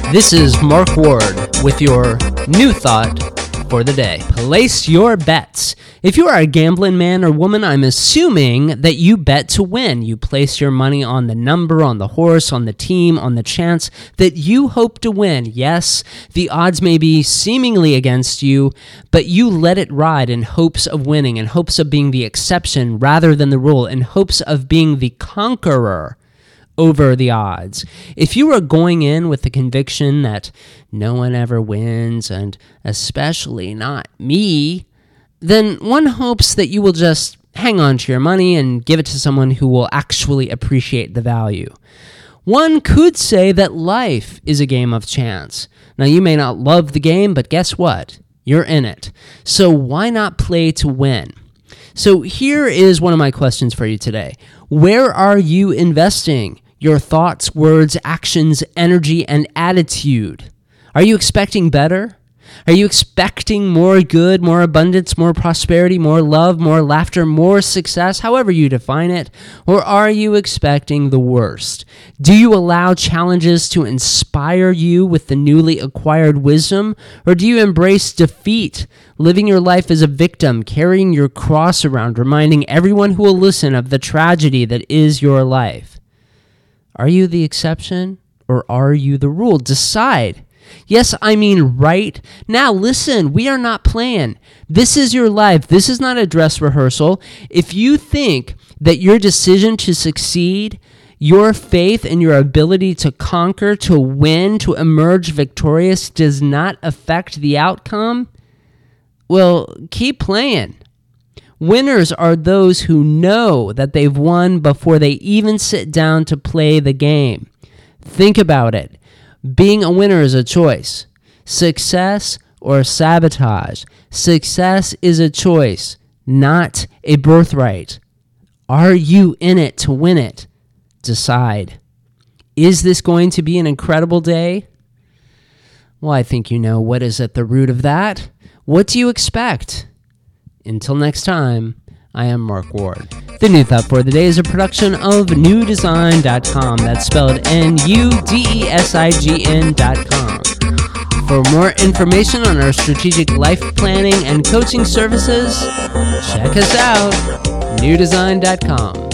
This is Mark Ward with your new thought for the day. Place your bets. If you are a gambling man or woman, I'm assuming that you bet to win. You place your money on the number, on the horse, on the team, on the chance that you hope to win. Yes, the odds may be seemingly against you, but you let it ride in hopes of winning, in hopes of being the exception rather than the rule, in hopes of being the conqueror over the odds. If you are going in with the conviction that no one ever wins, and especially not me, then one hopes that you will just hang on to your money and give it to someone who will actually appreciate the value. One could say that life is a game of chance. Now, you may not love the game, but guess what? You're in it. So why not play to win? So here is one of my questions for you today. Where are you investing your thoughts, words, actions, energy, and attitude? Are you expecting better? Are you expecting more good, more abundance, more prosperity, more love, more laughter, more success, however you define it? Or are you expecting the worst? Do you allow challenges to inspire you with the newly acquired wisdom? Or do you embrace defeat, living your life as a victim, carrying your cross around, reminding everyone who will listen of the tragedy that is your life? Are you the exception or are you the rule? Decide. Yes, I mean right now. Listen, we are not playing. This is your life. This is not a dress rehearsal. If you think that your decision to succeed, your faith and your ability to conquer, to win, to emerge victorious does not affect the outcome, well, keep playing. Winners are those who know that they've won before they even sit down to play the game. Think about it. Being a winner is a choice. Success or sabotage. Success is a choice, not a birthright. Are you in it to win it? Decide. Is this going to be an incredible day? Well, I think you know what is at the root of that. What do you expect? Until next time, I am Mark Ward. The New Thought for the Day is a production of newdesign.com. That's spelled NUDESIGN.com. For more information on our strategic life planning and coaching services, check us out, newdesign.com.